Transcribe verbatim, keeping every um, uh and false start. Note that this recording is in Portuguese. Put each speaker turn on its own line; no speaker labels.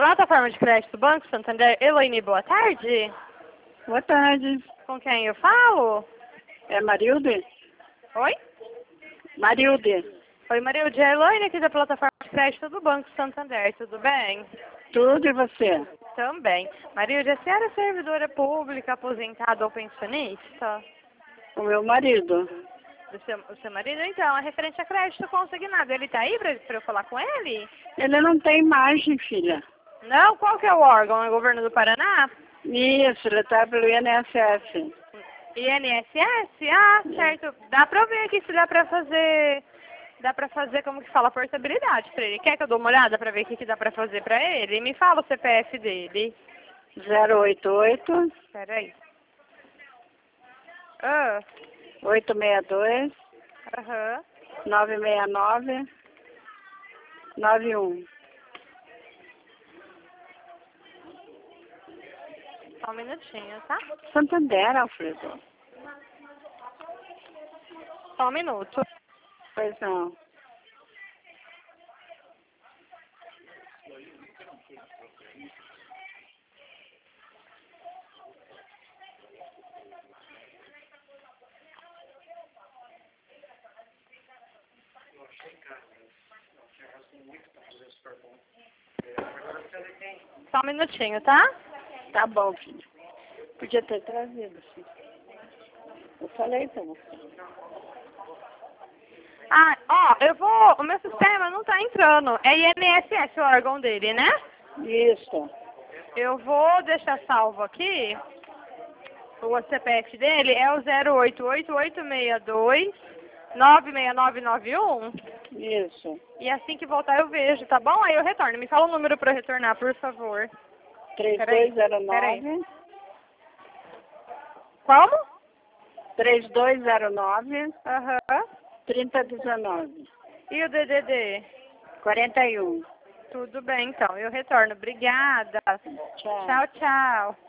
Plataforma de crédito do Banco Santander. Elaine, boa tarde.
Boa tarde.
Com quem eu falo?
É Marilde?
Oi?
Marilde.
Oi, Marilde. É a Elaine aqui da Plataforma de crédito do Banco Santander. Tudo bem?
Tudo e você?
Também. Marilde, a senhora é servidora pública, aposentada ou pensionista?
O meu marido.
Do seu, o seu marido, então, é referente a crédito consignado. Ele tá aí pra, pra eu falar com ele?
Ele não tem imagem, filha.
Não? Qual que é o órgão? É o governo do Paraná?
Isso, ele tá pelo I N S S.
I N S S? Ah, certo. Dá pra ver aqui se dá pra fazer... Dá pra fazer, como que fala, portabilidade pra ele. Quer que eu dou uma olhada pra ver o que, que dá pra fazer pra ele? Me fala o C P F dele.
zero oito oito,
Peraí. Ah,
oito seis dois,
aham.
nove seis nove, nove um.
Só um minutinho, tá?
Santander, Alfredo.
Só um minuto.
Pois não.
Só um minutinho, tá?
Tá bom, filho. Podia ter trazido, filho. Eu falei pra você.
Ah, ó, eu vou... O meu sistema não tá entrando. É I N S S o órgão dele, né?
Isso.
Eu vou deixar salvo aqui. O C P F dele é o zero oito oito, oito seis dois, nove seis nove nove um.
Isso.
E assim que voltar eu vejo, tá bom? Aí eu retorno. Me fala o número pra eu retornar, por favor.
três
Peraí,
dois zero
peraí.
nove,
Como?
três dois zero nove,
Aham.
trinta dezenove.
E o D D D?
quarenta e um.
Tudo bem, então. Eu retorno. Obrigada.
Tchau.
Tchau, tchau.